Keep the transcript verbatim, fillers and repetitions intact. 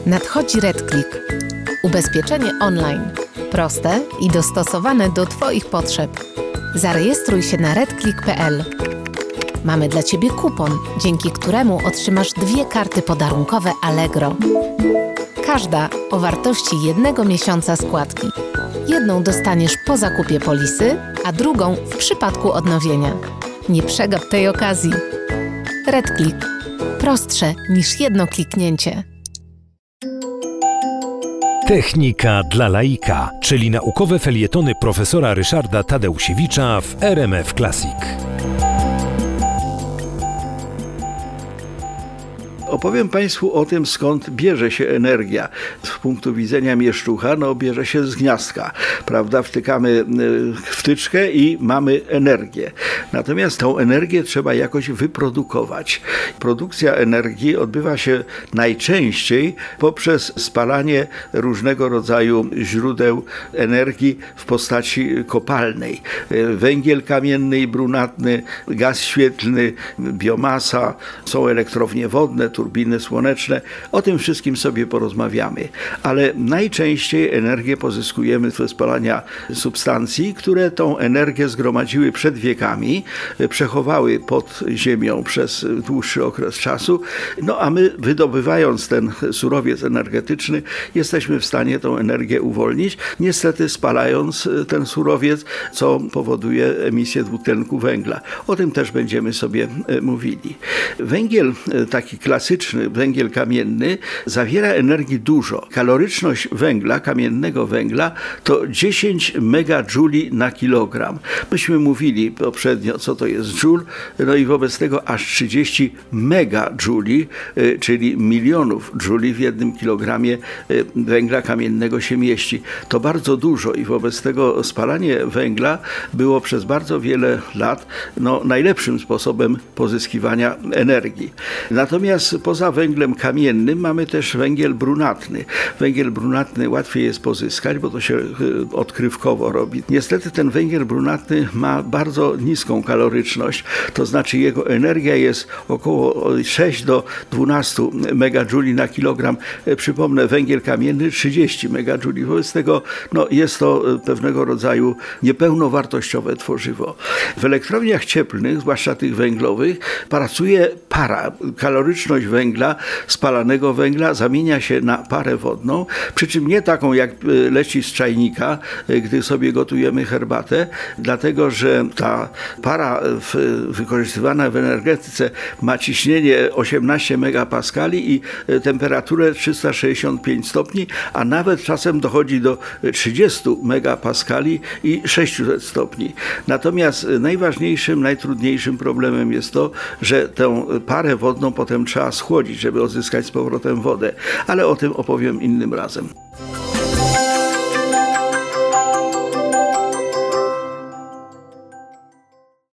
Nadchodzi RedClick. Ubezpieczenie online. Proste i dostosowane do Twoich potrzeb. Zarejestruj się na redclick kropka p l. Mamy dla Ciebie kupon, dzięki któremu otrzymasz dwie karty podarunkowe Allegro. Każda o wartości jednego miesiąca składki. Jedną dostaniesz po zakupie polisy, a drugą w przypadku odnowienia. Nie przegap tej okazji. RedClick. Prostsze niż jedno kliknięcie. Technika dla laika, czyli naukowe felietony profesora Ryszarda Tadeusiewicza w R M F Classic. Opowiem Państwu o tym, skąd bierze się energia. Z punktu widzenia mieszczucha, no bierze się z gniazdka, prawda? Wtykamy wtyczkę i mamy energię. Natomiast tą energię trzeba jakoś wyprodukować. Produkcja energii odbywa się najczęściej poprzez spalanie różnego rodzaju źródeł energii w postaci kopalnej. Węgiel kamienny i brunatny, gaz świetlny, biomasa, są elektrownie wodne, turbiny słoneczne. O tym wszystkim sobie porozmawiamy. Ale najczęściej energię pozyskujemy ze spalania substancji, które tą energię zgromadziły przed wiekami, przechowały pod ziemią przez dłuższy okres czasu, no a my, wydobywając ten surowiec energetyczny, jesteśmy w stanie tą energię uwolnić, niestety spalając ten surowiec, co powoduje emisję dwutlenku węgla. O tym też będziemy sobie mówili. Węgiel taki klasyczny, węgiel kamienny, zawiera energii dużo. Kaloryczność węgla, kamiennego węgla, to dziesięć megadżuli na kilogram. Myśmy mówili poprzednio, co to jest joule, no i wobec tego aż trzydzieści megadżuli, czyli milionów dżuli w jednym kilogramie węgla kamiennego się mieści. To bardzo dużo i wobec tego spalanie węgla było przez bardzo wiele lat no, najlepszym sposobem pozyskiwania energii. Natomiast poza węglem kamiennym mamy też węgiel brunatny. Węgiel brunatny łatwiej jest pozyskać, bo to się odkrywkowo robi. Niestety ten węgiel brunatny ma bardzo niską kaloryczność, to znaczy jego energia jest około sześć do dwunastu megadżuli na kilogram. Przypomnę, węgiel kamienny trzydzieści megadżuli. Wobec tego no, jest to pewnego rodzaju niepełnowartościowe tworzywo. W elektrowniach cieplnych, zwłaszcza tych węglowych, pracuje para. Kaloryczność węgla, spalanego węgla zamienia się na parę wodną, przy czym nie taką jak leci z czajnika, gdy sobie gotujemy herbatę, dlatego że ta para w, wykorzystywana w energetyce ma ciśnienie osiemnaście megapaskali i temperaturę trzysta sześćdziesiąt pięć stopni, a nawet czasem dochodzi do trzydziestu megapaskali i sześćset stopni. Natomiast najważniejszym, najtrudniejszym problemem jest to, że tę parę wodną potem trzeba schłodzić, żeby odzyskać z powrotem wodę. Ale o tym opowiem innym razem.